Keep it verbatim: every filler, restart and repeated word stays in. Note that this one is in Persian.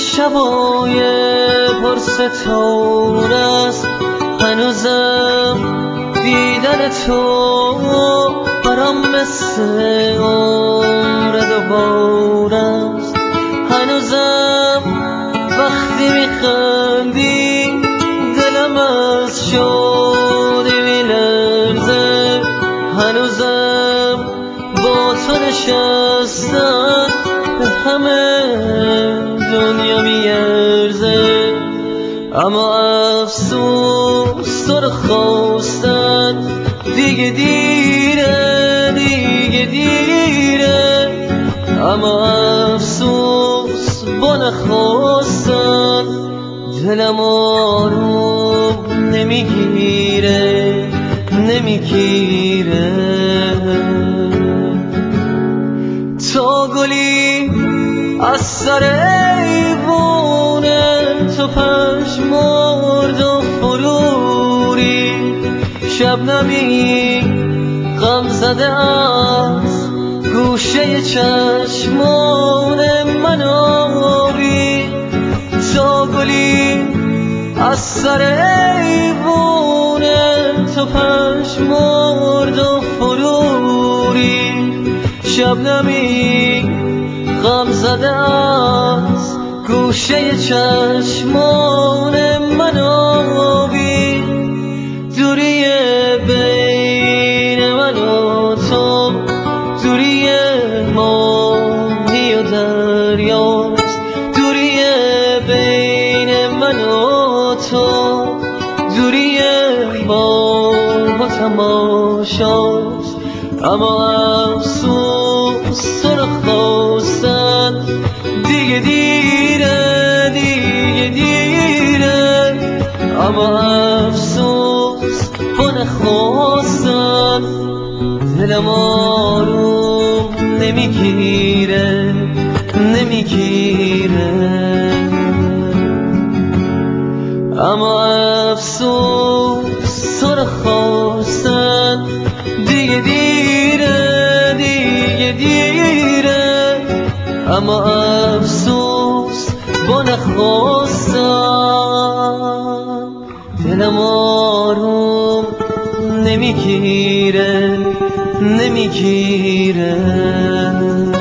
شبای پرستاره است، هنوزم دیدن تو برام مثل عمر دوباره است. هنوزم وقتی میخندی دلم از شادی میلرزه، هنوزم با تو نشستن به همه دنیا میارزه. اما افسوس تو رو خواستن دیگه دیره، دیگه دیره. اما افسوس با نخواستن دلم آروم نمیگیره، نمیگیره. تو گلی از سر ایوونه، تو پژمرد و فروری، شبنمی غم زده از گوشه چشمان من آری. تو گلی از سر ایوونه، تو پژمرد و فروری، شبنمی غم زده از گوشه چشمان من آبی. دوری بین من و تو دوری ماهی و دریاست، دوری بین من و تو دوری ماه و تماشاست. اما افسوس تو رو خواستن دیگه دیره، دیگه دیره. اما افسوس با نخواستن دلم آروم نمیگیره، نمیگیره. اما افسوس تو رو خواستن دیگه دیره، دیگه دیره. اما افسوس با نخواستن دلم آروم نمیگیره، نمیگیره.